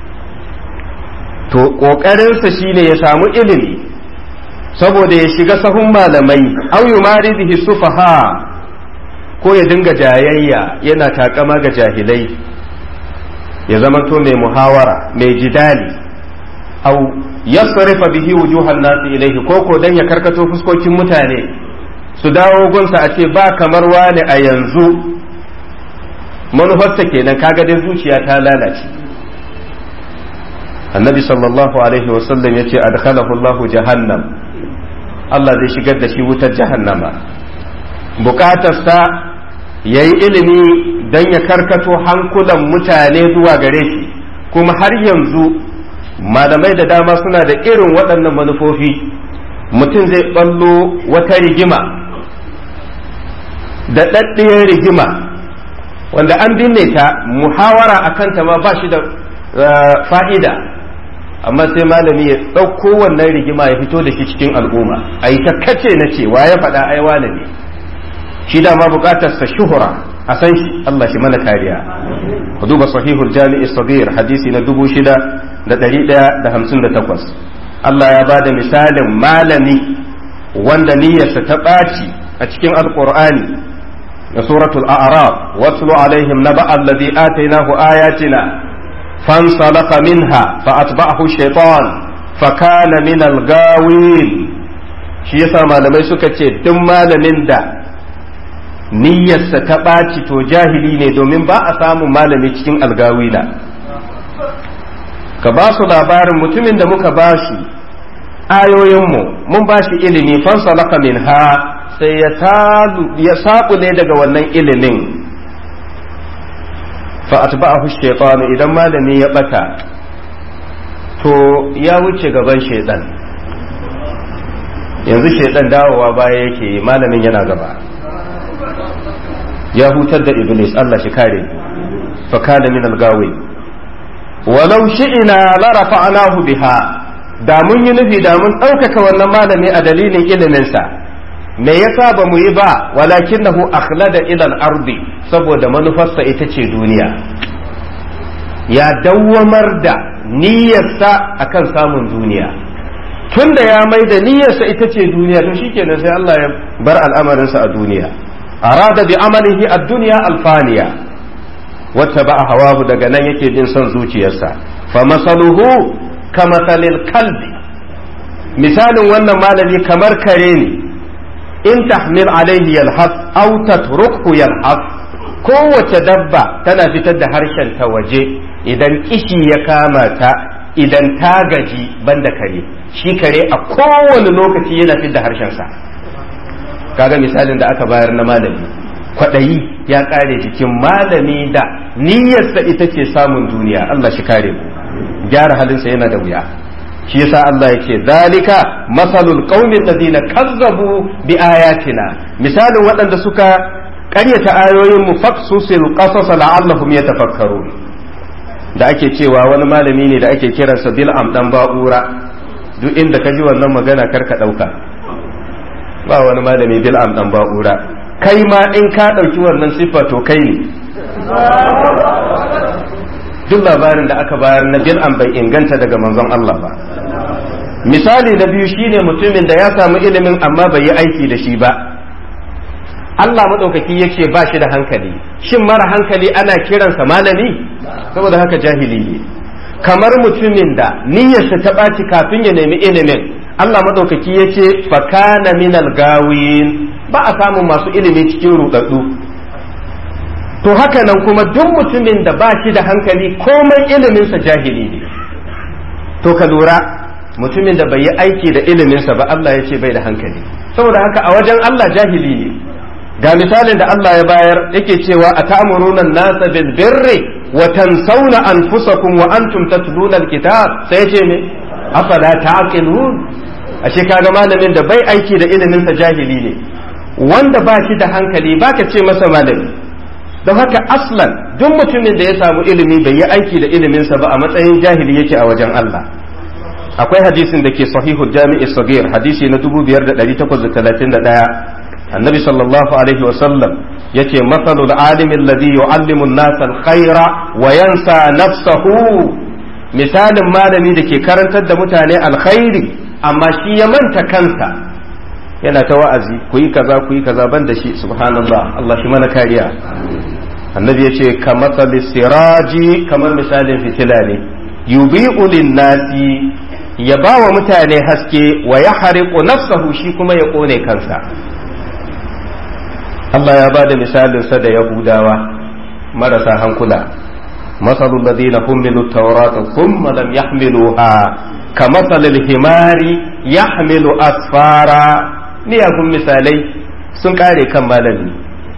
to kokarinsa shine ya samu ilimi saboda ya shiga sahun malamai. Au yumari bihi sufaha, ko ya dinga jayayya yana takama ga jahilai, ya zamanto mai muhawara, mai jidali. Au yasrifa bihi wujuhan nasi ilaihi, ko ko dan ya karkato fuskokin mutane su dawo gunsa a ce ba kamar wani a yanzu. Manufarsa kenan, kaga dai zuciya ta lalace. Annabi sallallahu alaihi wasallam yace adkhalahu Allahu jahannam, Allah zai shigar da shi wutar jahannama. Bukatarsa ya yi ilimi don ya karkato hankulan mutane zuwa gare shi, kuma har yanzu malamai da dama suna da irin waɗannan manufofi. Mutum zai ɓallo wata rigima, da ɗaɗɗiyar rigima, wanda an binne ta, muhawara a kanta ma ba shi da fa'ida, amma sai malami ya ɗauko wannan rigima ya fito da shi cikin al'umma, a yi ta kace na cewa ya faɗa ai wane ne, shi dama buƙatarsa shuhura a san shi. Allah shi mana kariya. ku duba sahihul jami'i sagir hadisi na dubu shida da ɗari ɗaya da hamsin da takwas. Allah ya ba da misalin malami wanda niyyarsa ta ɓaci a cikin alƙur'ani na suratul a'raf, watlu alaihim naba alladhi atainahu ayatina فانسلخ منها فأتبعه الشيطان فكان من الغاوين. shi yasa malamai suka ce duk malamin da niyyarsa ta ɓaci to jahili ne, domin ba a samun malami cikin algawila. Ka ba su labarin mutumin da muka ba shi ayoyinmu, mun ba shi ilimi, fansalaka min ha, sai ya saƙule daga wannan ilimin. Fa atba'ahu shaytanu, idan malami ya ɓata to ya wuce gaban shaitan. Yanzu shaitan dawowa baya yake, malamin yana gaba. Ya hutar da iblis, Allah shi kare. Fa kana min al-gawi walau shi'ina la rafa'nahu biha, da mun yi nufi da mun ɗaukaka wannan malami a dalilin iliminsa. Me yasa ba mu yi ba? Walakinahu akhlada ila al-ardi, saboda manufarsa ita ce duniya. Ya dawwamar da niyyarsa akan samun duniya. Tunda ya mai da niyyarsa ita ce duniya, to shikenan sai Allah ya bar al'amarinsa a duniya. Arada bi amalihi ad-dunya al-faniya, wata ba hawahu, daga nan yake bin son zuciyarsa. Fa masaluhu kamasalil kalbi, misalin wannan malami kamar kare ne, in tahmil alaihi yalhas aw tatrukhu yalhas. Kowace dabba tana fitar da harshen ta waje idan kishi ya kama ta, idan ta gaji, banda kare. Shi kare a kowane lokaci yana fitar da harshensa. Kaga misalin da aka bayar na malami, kwaɗayi ya ƙare jikin malami da niyyarsa ita ce samun duniya. Allah shi kare mu, gyara halinsa yana da wuya. Shi yasa Allah yake zalika masalul qaumil ladina kazzabu bi ayatina, misalin waɗanda suka ƙaryata ayoyin mu, faqsusil qasas la'allahum yatafakkarun. Da ake cewa wani malami ne da ake kiransa Bil'am dan Ba'ura, duk inda ka ji wannan magana karka ɗauka, ba wani malami Bil'am dan Ba'ura. Kai ma in ka ɗauki wannan siffa to kai ne. Duk labarin da aka bayar na Bil'am bai inganta daga manzon Allah ba. Misali na biyu shine mutumin da ya samu ilimin amma bai yi aiki da shi ba. Allah maɗaukaki ya ce ba shi da hankali. Shin mara hankali ana kiransa malami? Saboda haka jahili ne. Kamar mutumin da niyyarsa ta ɓaci kafin ya nemi ilimin, Allah maɗaukaki ya ce fakana minal gawin, ba a samun masu ilimi cikin ruɗaɗɗu. To haka nan kuma duk mutumin da ba shi da hankali komai iliminsa jahili ne. To ka lura, mutumin da bai yi aiki da iliminsa ba, Allah ya ce bai da hankali. Saboda haka a wajen Allah jahili ne. Ga misalin da Allah ya bayar yake cewa a ta'muruna nasa bil birri wa tansawna anfusakum wa antum tatluna alkitab, sai ce me afala ta'qilun. Ashe kaga malamin da bai aiki da ilimin sa jahili ne, wanda ba shi da hankali baka ce masa malami. Don haka aslan duk mutumin da ya samu ilimi bai yi aiki da ilimin sa ba, a matsayin jahili yake a wajen Allah. Akwai hadisin da ke sahihul jami'i sagir, hadisi na dubu biyar da ɗari takwas da talatin da ɗaya. Annabi sallallahu alaihi wa sallam yace masalul alimi alladhi yu'allimu an-nasa al-khaira wa yansa nafsahu, misalin malami da ke karantar da mutane alkhairi amma shi ya manta kansa, yana ta wa'azi ku yi kaza ku yi kaza ban da shi, subhanallah, Allah shi mana kariya. Annabi yace kamathali siraji, kamar misalin fitila ne, yubi'u lin-nasi, ya bawa mutane haske, wa yahriqu nafsahu, shi kuma ya kone kansa. Allah ya ba da misalinsa da Yahudawa marasa hankula. Masalul ladina humilu tawrata thumma lam yahmiluha kamasalil himari yahmilu asfara. Miyagun misalai sun kare kan malami.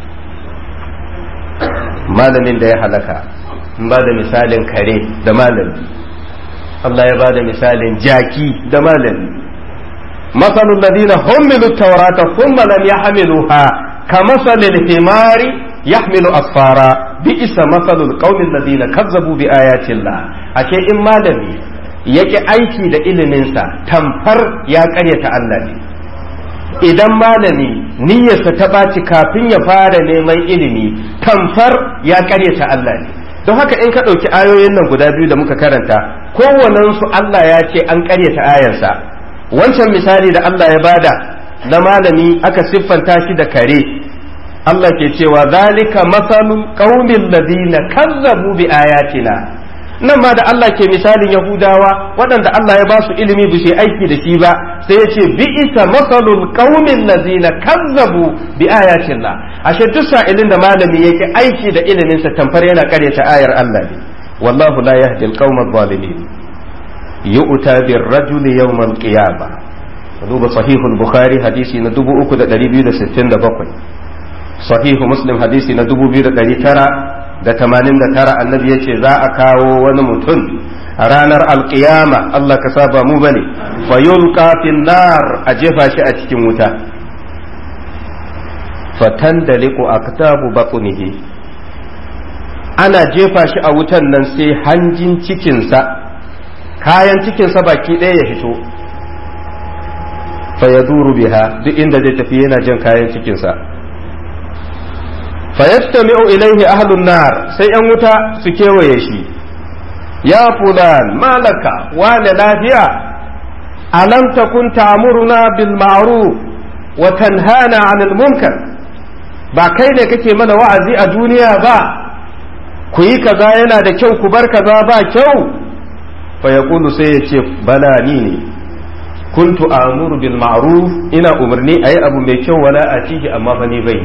Malamin da ya halaka, ba da misalin kare da malami. Allah ya ba da misalin jaki da malami. Masalul ladina humilu tawrata thumma lam yahmiluha كمثل الحمار يحمل أسفارا بئس مثل القوم الذين كذبوا بآيات الله. ashe in malami yake aiki da iliminsa tamfar ya ƙaryata Allah ne. Idan malami niyyarsa ta ɓaci kafin ya fara neman ilimi tamfar ya ƙaryata Allah ne. Don haka in ka ɗauki ayoyin nan guda biyu da muka karanta, kowannensu Allah ya ce an ƙaryata ayarsa. Wancan misali da Allah ya bada na malami aka siffanta shi da kare, Allah ke cewa zalika masalul qaumil ladina kazzabu bi ayatina. Nan ma da Allah ke misalin Yahudawa waɗanda Allah ya ba su ilimi ba su aiki da shi ba, sai ya ce bi isa masalul qaumil ladina kazzabu bi ayatina. ashe duk sa'ilin da malami yake aiki da ilimin sa tamfar yana karyata ayar Allah ne wallahu la yahdi al-qawma adh-dhalimin yu'ta bir-rajuli yawm al-qiyamah duba sahihul bukhari hadisi na dubu uku da ɗari biyu da sittin da bakwai sahihu muslim hadisi na dubu biyu da ɗari tara da tamanin da tara annabi ya ce za a kawo wani mutum a ranar alkiyama Allah ka saba mu bane fa yulqa fin nar a jefa shi a cikin wuta fatandaliqu aktabu batnihi ana jefa shi a wutan nan sai hanjin cikinsa kayan cikinsa baki ɗaya ya fito fa yaduru biha duk inda zai tafi yana jan kayan cikinsa fa yastami'u ilaihi ahlun nar sai yan wuta su kewaye shi ya fulan malaka wane lafiya alam takun ta'muruna bil ma'ruf wa tanhana 'anil munkar ba kai ne kake mana wa'azi a duniya ba ku yi kaza yana da kyau ku bar kaza ba kyau fa yaqulu sai ya ce bala ni ne kuntu amuru bil ma'ruf ina umarni ayi abu mai kyau wala atihi amma fa ni bai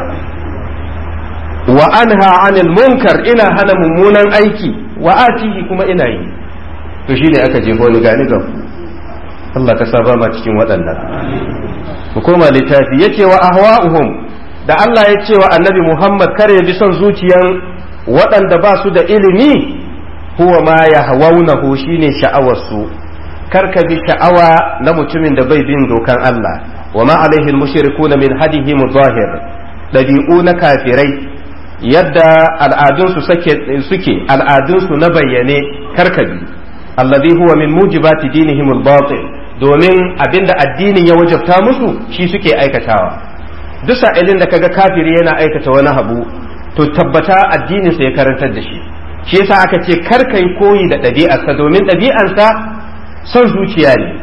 wa anha 'anil munkar ina hana mummunan aiki wa atihi kuma ina yi to shine aka je wani gani ga Allah ka saba ma cikin waɗannan mu koma littafi yace wa ahwa'uhum da Allah ya ce wa annabi Muhammad kare bi son zuciyan waɗanda ba su da ilimi huwa ma yahwaunahu shine sha'awarsu karka bi sha'awa na mutumin da bai bin dokan Allah wa ma alaihi al-mushrikuna min hadihi mudahir dabi'u na kafirai yadda al'adunsu suke al'adunsu na bayyane karkabi alladhi huwa min mujibati dinihim al-batil domin abinda addinin ya wajabta musu shi suke aikatawa duk sa'ilin da kaga kafiri yana aikata wani abu to tabbata addinin sa ya karantar da shi shi yasa aka ce karkai koyi da ɗabi'arsa domin ɗabi'arsa son zuciya ne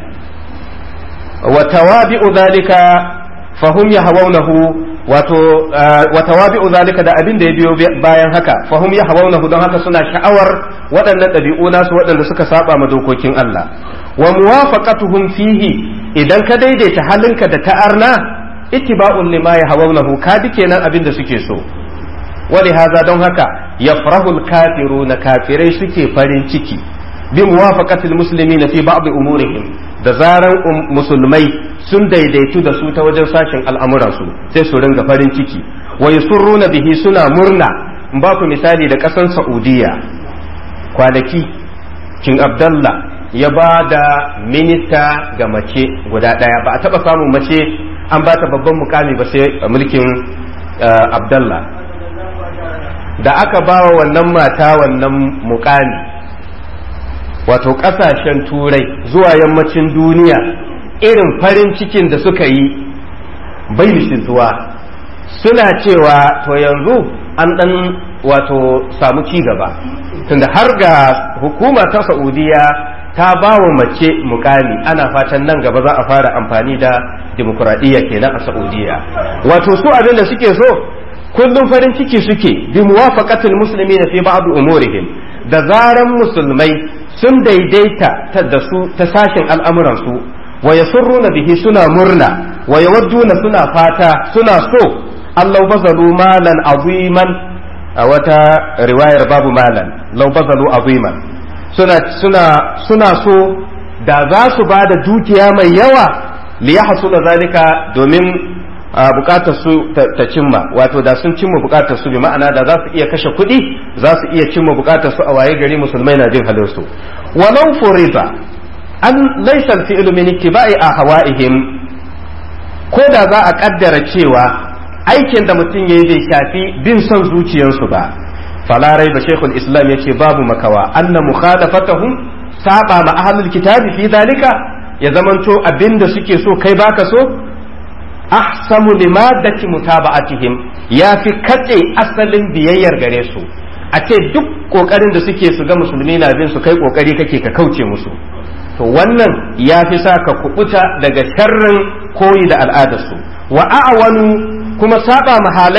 wa tawabi'u zalika fahum yahawunahu wato wa tawabi'u zalika da abin da ya biyo bayan haka fahum yahawunahu don haka suna sha'awar waɗannan ɗabi'u nasu waɗanda suka saba ma dokokin Allah wa muwafaqatuhum fihi idan ka daidaita halinka da ta'arna ittiba'un lima yahawunahu ka bi kenan abin da suke so wali haza don haka yafrahul kafiruna kafirai suke farin ciki bi muwafaqatil muslimina fi ba'd umurihim da zaran musulmai sun daidaitu da su ta wajen sashin al'amuransu sai su ringa farin ciki wa yusurruna bihi suna murna in ba ku misali da ƙasar Saudiya kwanaki King Abdullah ya ba da minista ga mace guda ɗaya ba a taɓa samun mace an ba ta babban mukami ba sai mulkin Abdullah da aka ba wa wannan mata wannan mukami wato ƙasashen turai zuwa yammacin duniya irin farin cikin da suka yi bai misaltuwa suna cewa to yanzu an ɗan wato samu ci gaba tunda har ga hukuma ta Saudiya ta ba wa mace mukami ana fatan nan gaba za a fara amfani da dimokuraɗiyya kenan a Saudiya wato su abin da suke so kullum farin ciki suke bi muwafaqatil muslimina fi ba'd umurihim da zaran musulmai sun daidaita ta da su ta sashin al'amuransu wa yasurruna bihi suna murna wa yawadduna suna fata suna so Allah bazalu malan aziman a wata riwayar babu malan law bazalu aziman suna suna suna so da za su ba da dukiya mai yawa li yahsula zalika domin bukatar su ta cimma wato da sun cimma bukatar su bi ma'ana da za su iya kashe kuɗi za su iya cimma bukatar su a waye gari musulmai na jin halin su walau furiza an laysa al-fi'lu min ittiba'i ahwa'ihim ko da za a kaddara cewa aikin da mutum yayi bai shafi bin son zuciyarsu ba fala raiba shaykhul islam yace babu makawa anna mukhalafatahum saba ma ahlul kitabi fi dalika ya zamanto abinda suke so kai baka so ahsamu limadati mutaba'atihim ya fi katse asalin biyayyar gare su a ce duk kokarin da suke su ga musulmi na bin su kai kokari kake ka kauce musu to wannan ya fi sa ka kubuta daga sharrin koyi da al'adarsu wa a'wanu kuma saba mahalai